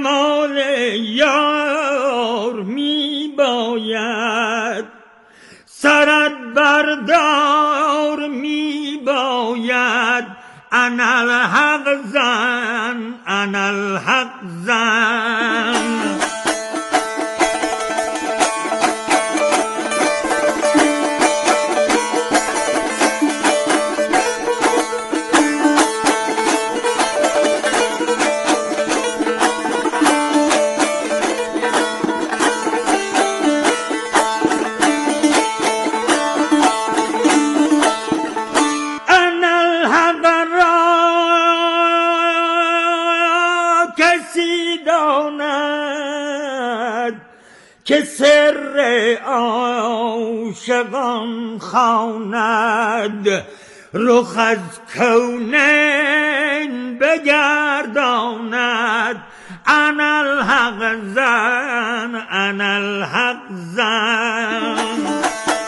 مال یار می باید، سرت بردار می باید. انالحق زن، انالحق زن. که سر عاشقان خواند، رخ از کونین بگرداند. انالحق زن، انالحق زن.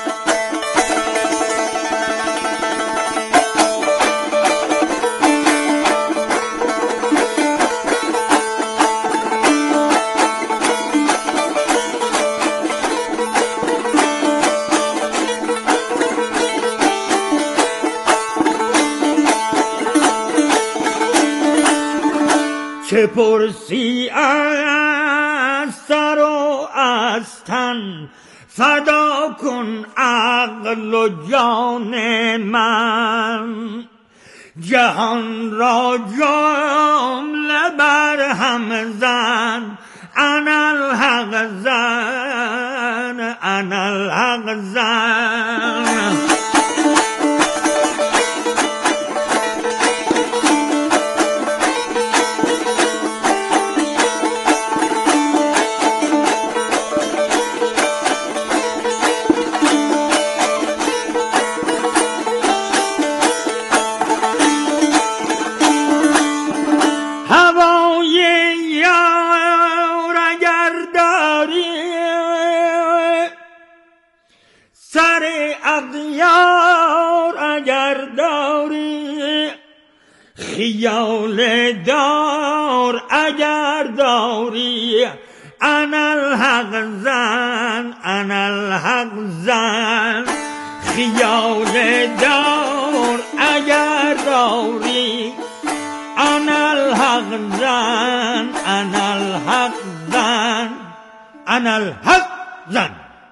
چه پرسی از سر و از تن، فدا کن عقل و جان من. جهان را جمله بر هم زن، انالحق زن، انالحق زن. خیال دار اگر داری، انالحق زن، انالحق زن. خیال دار اگر داری، انالحق زن، انالحق زن، انالحق زن.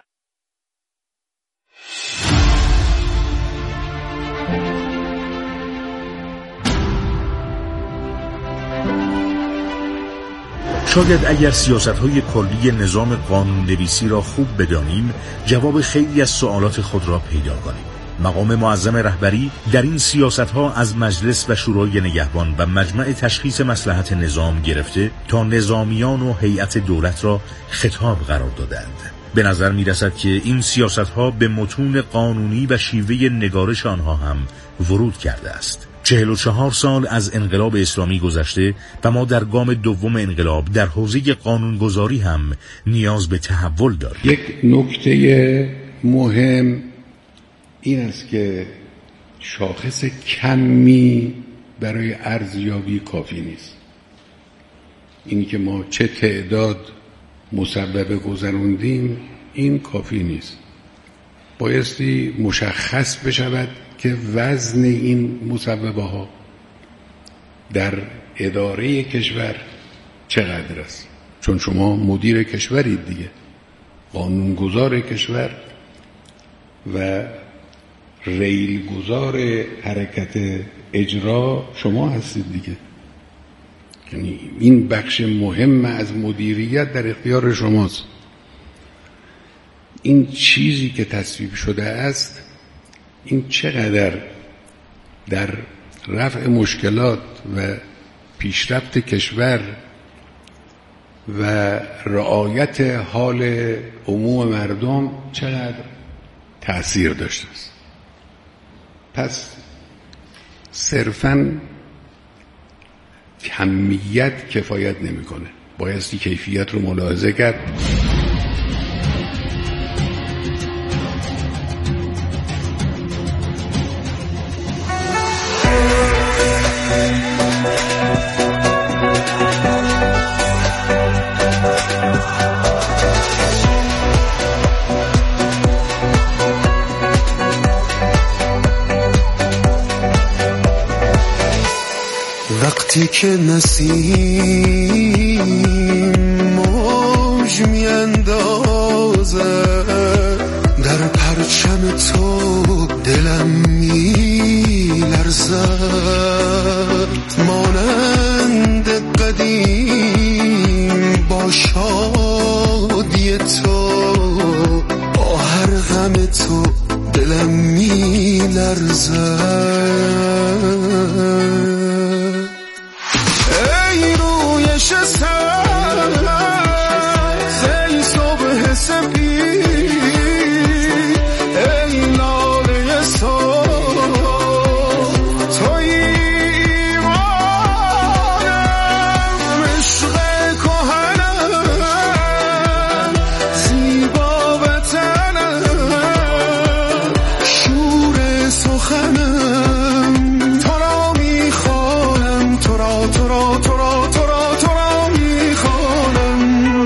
شاید اگر سیاست‌های کلی نظام قانون‌نویسی را خوب بدانیم، جواب خیلی از سوالات خود را پیدا کنیم. مقام معظم رهبری در این سیاست‌ها از مجلس و شورای نگهبان و مجمع تشخیص مصلحت نظام گرفته تا نظامیان و هیئت دولت را خطاب قرار دادند. به نظر می‌رسد که این سیاست‌ها به متون قانونی و شیوه نگارش آنها هم ورود کرده است. 44 سال از انقلاب اسلامی گذشته و ما در گام دوم انقلاب در حوزه قانونگذاری هم نیاز به تحول داریم. یک نکته مهم این است که شاخص کمی برای ارزیابی کافی نیست. اینی که ما چه تعداد مصوبه گذروندیم این کافی نیست. بایستی مشخص بشود که وزن این مصوبه ها در اداره کشور چقدر است. چون شما مدیر کشورید دیگه، قانونگذار کشور و ریلگذار حرکت اجرا شما هستید دیگه. یعنی این بخش مهم از مدیریت در اختیار شماست. این چیزی که تصویب شده است این چقدر در رفع مشکلات و پیشرفت کشور و رعایت حال عموم مردم چقدر تأثیر داشته است. پس صرفاً کمیت کفایت نمی‌کنه، بایستی کیفیت رو ملاحظه کرد. وقتی که نسیم موج میاندازه در پرچم تو دلم میلرزد مانند قدیم با شادی تو با هر غم تو دلم میلرزد ای روی شسر ای صبح سپید ای لاله صبح توی ایمانم عشق کهنم زیبا وطنم شور سخنم تو را میخوانم تو را تو را تو را تو را تو را میخوانم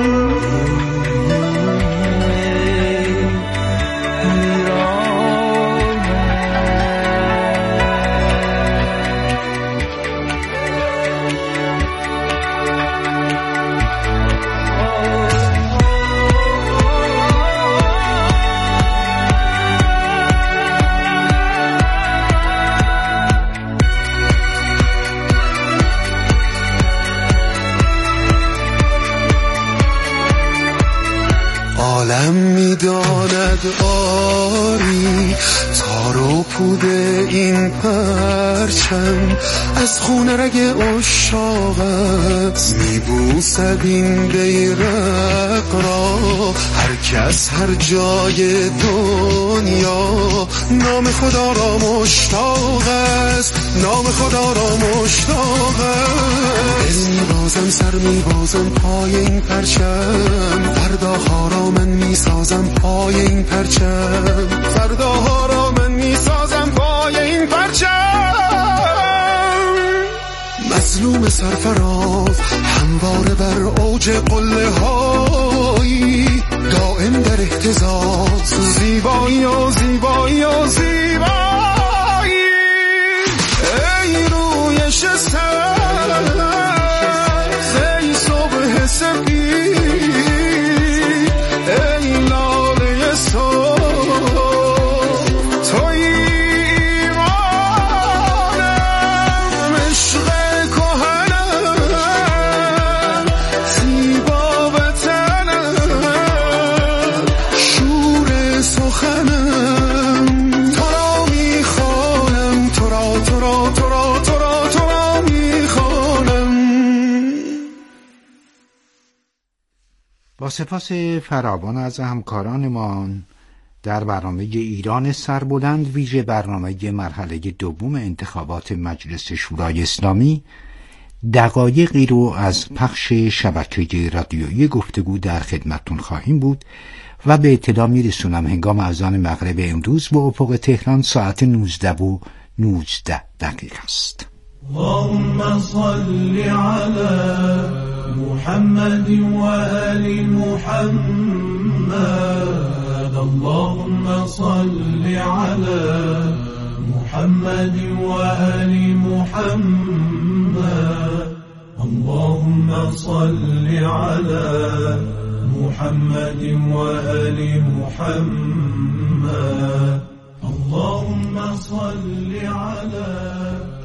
عالم میداند آری تار و پود این پرچم از خون رگ عشاق است میبوسد این بیرق را هر کس هر جای دنیا نام خدا را مشتاق است نام خدا را مشتاق است دل میبازم سر میبازم پای این پرچم فرداها را من میسازم پای این پرچم فرداها را من میسازم پای این پرچم مظلوم سرفراز همواره بر اوج قله هایی دائم در اهتزاز زیبایی و زیبایی و زیبایی ای روی شسر ای صبح سپید ای لاله صبح توی ایمانم عشق کهنم زیبا وطنم شور سخنم تو را میخوانم تو را تو را تو را تو را تو را میخوانم. با سپاس فراوان از همکارانمان در برنامه ایران سربلند ویژه برنامه مرحله دوم انتخابات مجلس شورای اسلامی دقایقی رو از پخش شبکه رادیویی گفتگو در خدمتتون خواهیم بود و به اطلاع میرسونم هنگام اذان مغرب امروز به افق تهران ساعت 19:19 است. اللهم صل على محمد وآل محمد اللهم صل على محمد وآل محمد اللهم صل على محمد وآل محمد اللهم صل على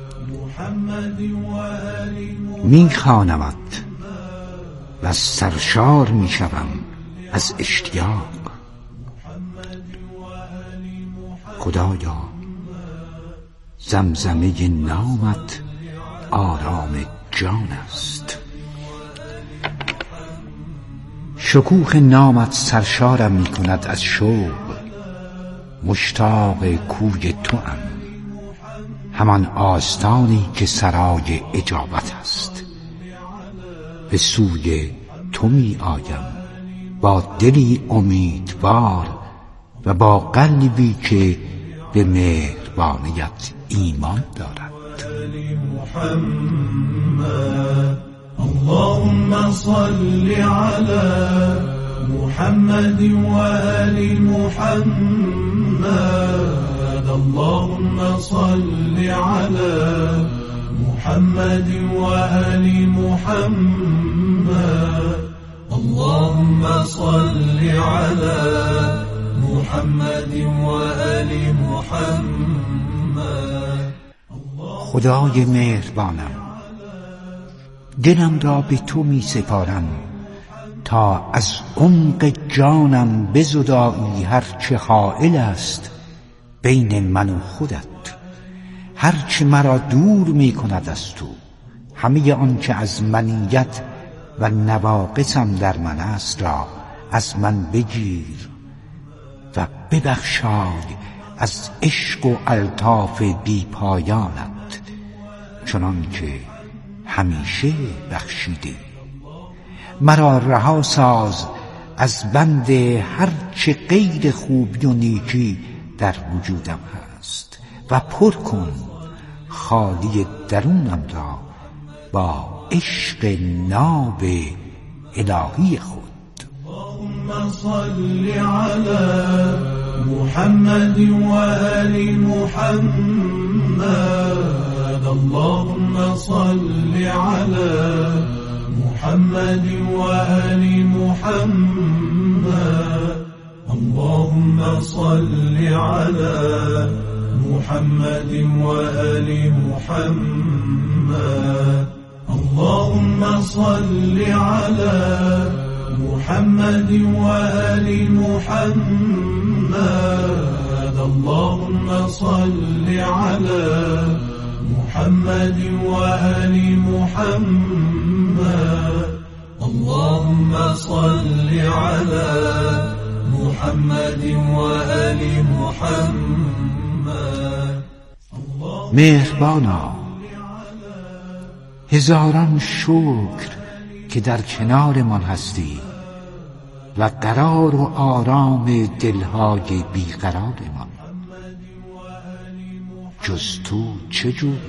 میخوانمت و سرشار میشوم از اشتیاق خدایا زمزمه نامت آرام جان است شکوه نامت سرشارم میکند از شوق مشتاق کوی توام همان آستانی که سرای اجابت است به سوی تو می آیم با دلی امیدوار و با قلبی که به مهربانیت ایمان دارد. اللهم صل على محمد وآل محمد اللهم صل على محمد وآل محمد اللهم صل على محمد وآل محمد. خدای مهربانم، دلم را به تو می سپارم تا از عمق جانم بزدایی هرچه حائل است بین من و خودت، هرچه مرا دور می کند از تو، همه آنچه از منیت و نواقصم در من است را از من بگیر و ببخشای از عشق و الطاف بی پایانت، چنان که همیشه بخشیدی. مرا رها ساز از بند هر چه غیر خوبی و نیکی در وجودم هست و پر کن خالی درونم را با عشق ناب الهی خود. اللهم صل على محمد وآل محمد اللهم صل على محمد وآل محمد اللهم صل على محمد وآل محمد اللهم صل على محمد وآل محمد اللهم صل على محمد وآل محمد اللهم صل على محمد وآل محمد. مهربانا، هزاران شکر که در کنارمان هستی و قرار و آرام دلهای بیقرارمان. جز تو چه جوییم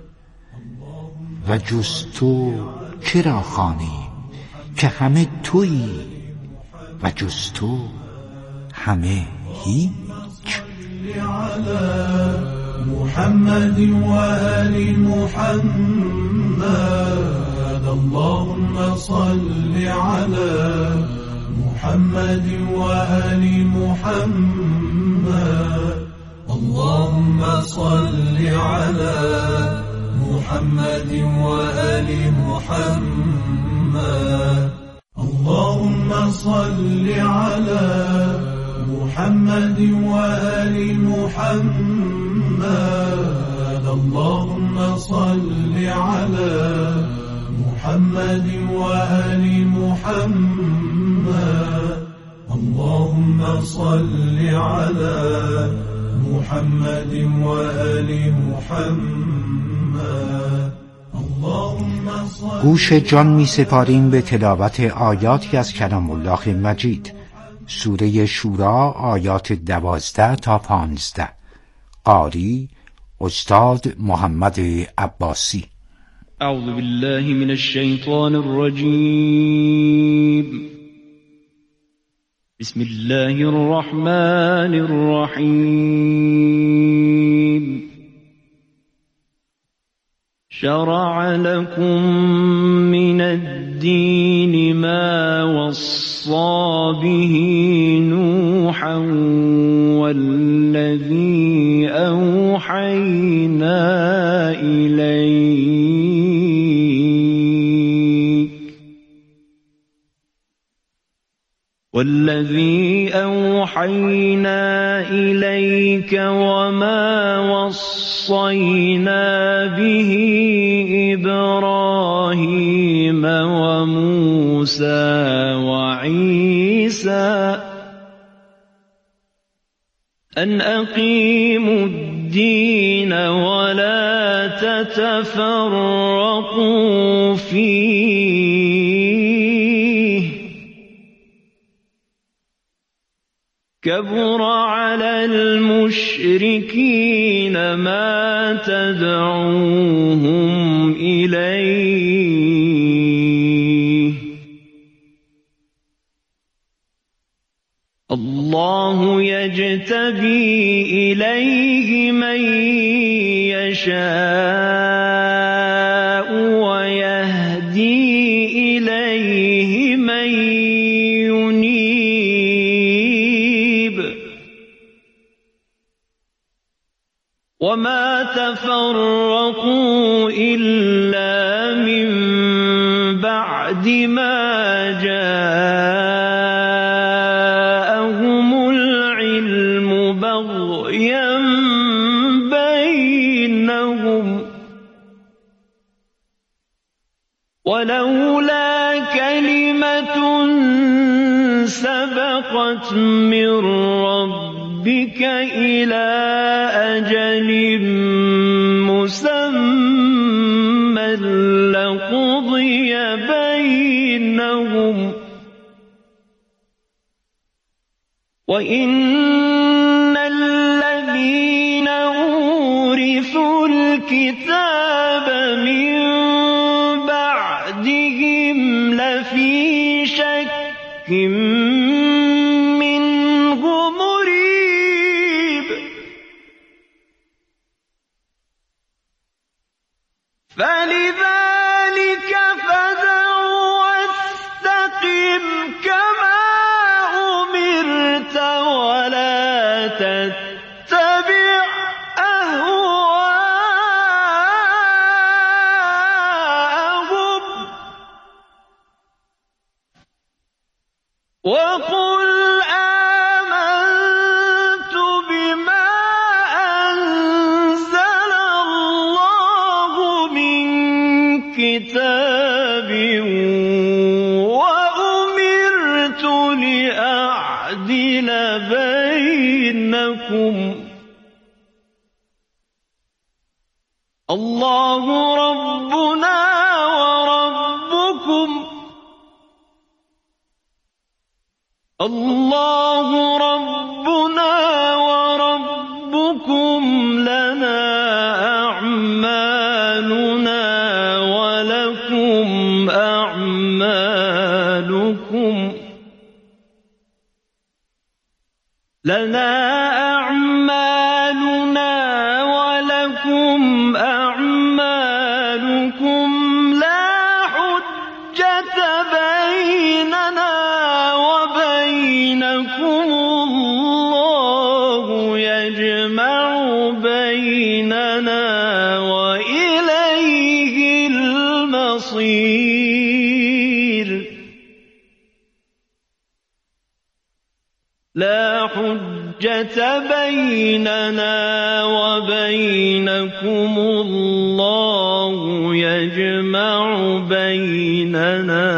و جز تو که را خوانیم که همه تویی و جز تو همه هیچ. محمد وآل محمد اللهم صل على محمد وآل محمد اللهم صل على محمد وآل محمد اللهم صل على محمد وآل محمد اللهم صل على محمد وآل محمد اللهم صل على محمد وآل محمد. گوش جان می سپاریم به تلاوت آیاتی از کلام الله مجید. سوره شورا آیات 12 تا 15. قاری استاد محمد عباسی. اعوذ بالله من الشیطان الرجیم. بسم الله الرحمن الرحیم. شرع لكم من الدين ما وصى به نوحا والذي أوحينا إليك وما وصينا به إبراهيم وموسى وعيسى أن أقيموا الدين ولا تتفرقوا فيه كبر على المشركين ما تدعوهم إليه الله يجتبي إليه من يشاء إليه من ينيب وما تفرقوا إلا من بعد ما جاءهم العلم بغيا بينهم ولولا كلمة سبقت من ربك إلى أجل مسمى لقضي بينهم وإن الذين أورثوا الكتاب من بعدهم لفي شك منه مريب فلذلك فادع واستقم كما أمرت ولا تتبع أهواءهم وقل آمنت بما أنزل الله من كتاب وأمرت لأعدل بينكم الله ربنا وربكم الله ربنا وربكم لنا أعمالنا ولكم أعمالكم لنا أعمالنا ولكم أعمالكم لا حجة بيننا وبينكم الله يجمع بيننا وإليه المصير لا حجة بيننا وبينكم الله يجمع بيننا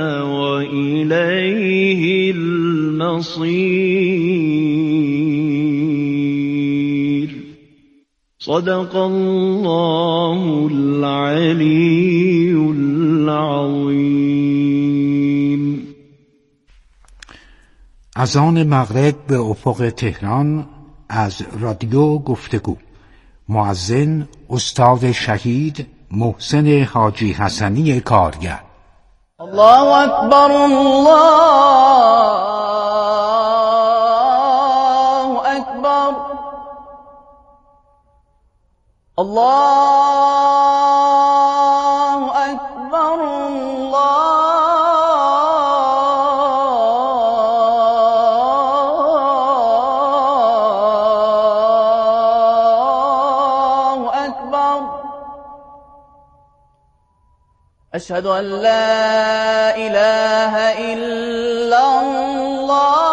وإليه المصير صدق الله العلي العظيم. اذان مغرب به افق تهران از رادیو گفتگو. مؤذن استاد شهید محسن حاجی حسنی کارگر. الله اکبر الله اکبر الله اکبر الله اکبر اشهد ان لا اله الا الله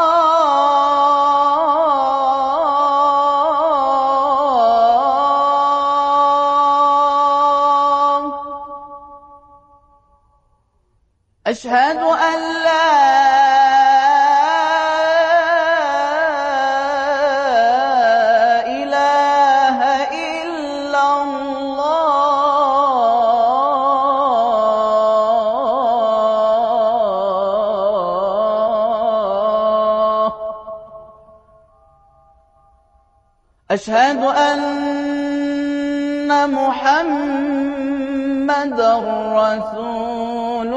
أشهد أن لا إله إلا الله أشهد أن محمد رسول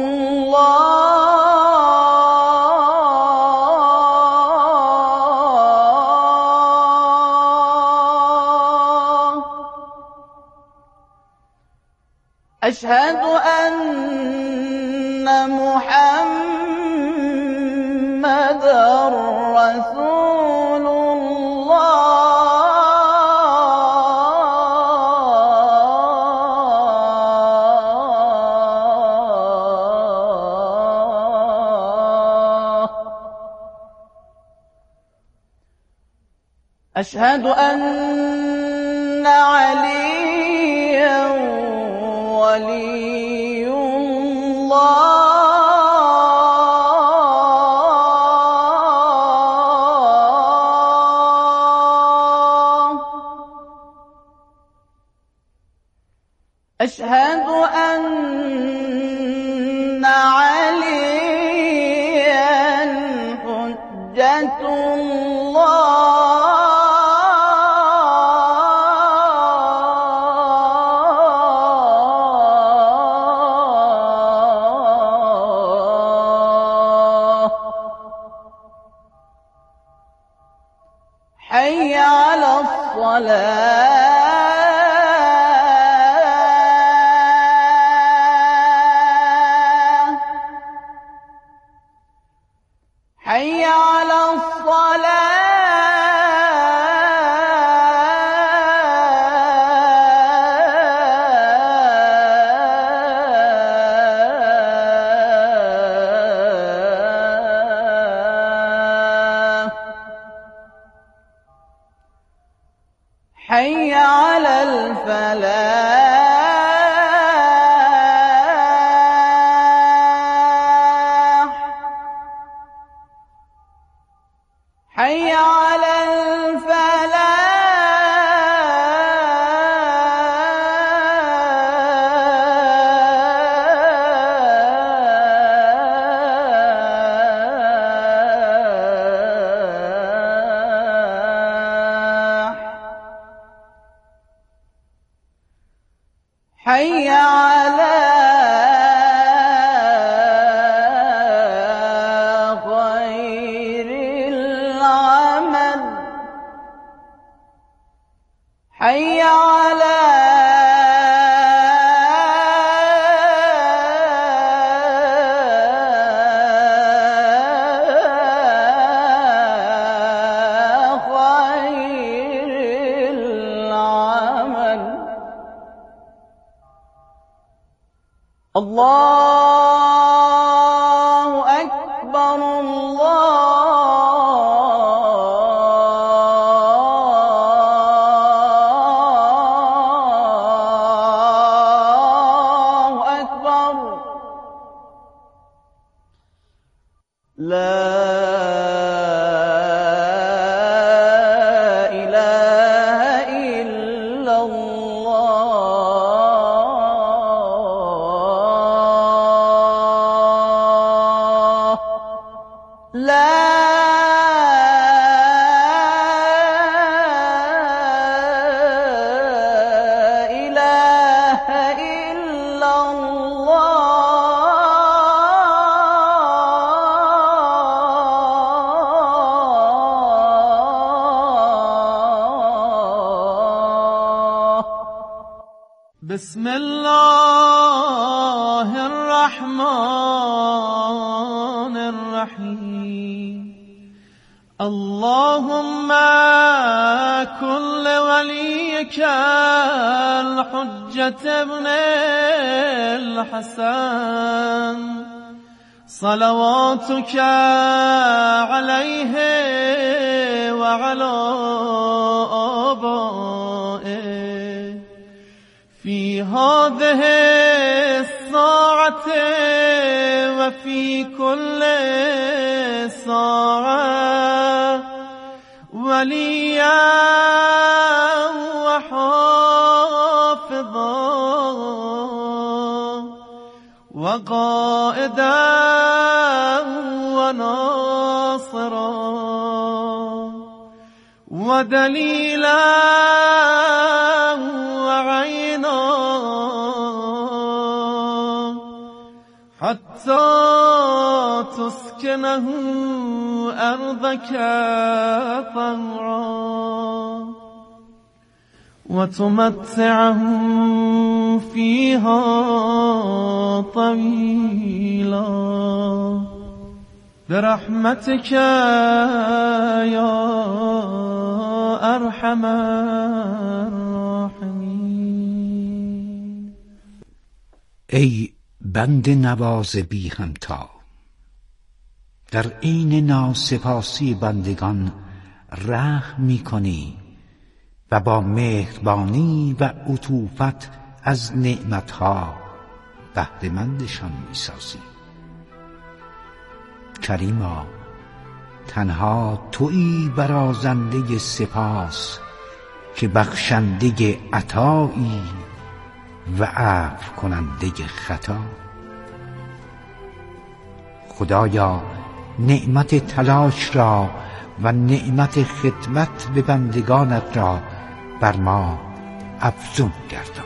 الله أشهد أن محمدًا رسول الله. أشهد أن عليا ولي الله. أشهد أن عليا حجة الله. حي على الصلاة. حي على الصلاة. حي على الفلاح. حي على الفلاح. حي على خير العمل. حي على خير العمل. الله أكبر. الله أكبر. لا إله إلا الله. لا إله إلا الله. بسم الله الرحمن الرحيم. اللهم كن لوليك الحجة ابن الحسن صلواتك عليه وعلى آبائه في هذه الساعة وفي كل ساعة وليا وحافظا وقائدا وناصرا ودليلا وعينا حتى تسكنه أرضك طوعا وتمتعه فيها طويلا برحمتك يا أرحم الراحمين. ای بند نواز بی همتا، در عین ناسپاسی بندگان رحم می کنی و با مهربانی و عطوفت از نعمتها بهره‌مندشان می سازی. کریما، تنها تویی برازنده سپاس که بخشنده عطایی و عفو کننده خطا. خدایا، نعمت تلاش را و نعمت خدمت به بندگانت را بر ما افزون گردان.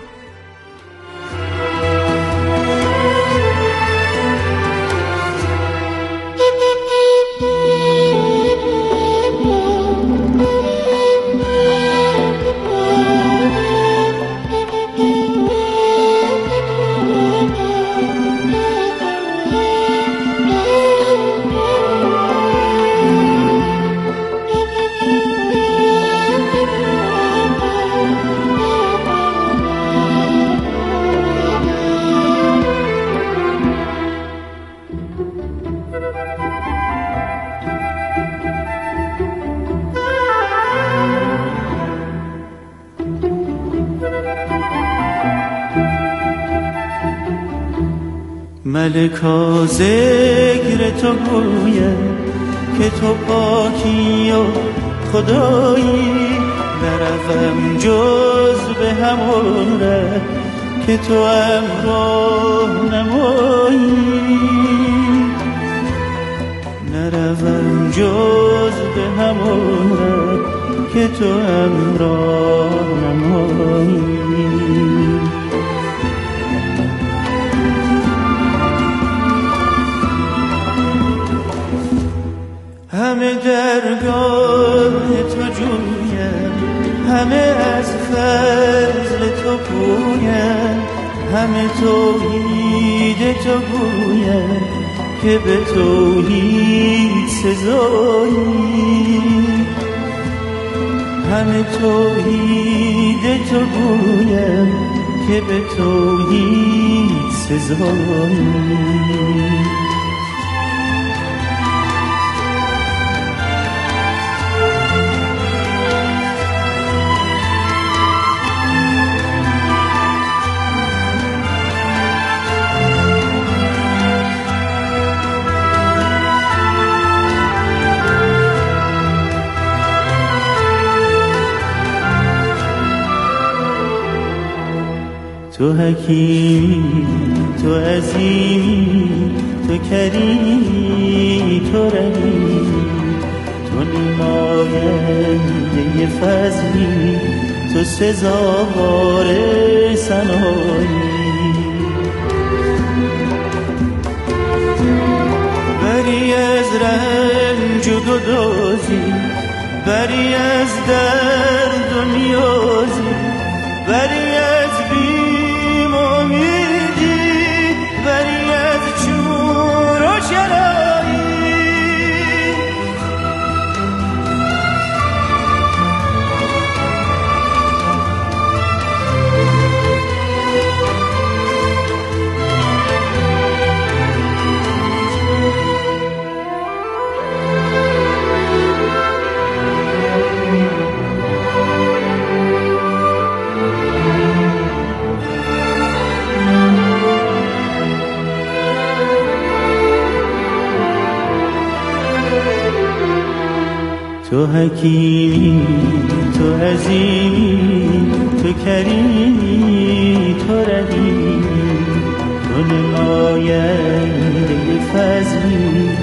ملکا ذکر تو گوید که تو پاکی و خدایی، نروم جز به همون ره که تو امراه نمایی، نروم جز به همون ره که تو امراه نمایی. همه درگاه تو جویم، همه از فضل تو پویم، همه توحید تو گویم که به توحید سزایی، همه توحید تو گویم که به توحید سزایی. تو حکیمی، تو عظیمی، تو کریمی، تو رحیمی، تو نماینده فضلی، تو سزاوار ثنایی. بری از رنج و گدازی، بری از درد و نیازی، بری از بری از چور و چرایی. تو حکیمی، تو عظیمی، تو کریمی، تو رحیمی، تو نماینده فضلی،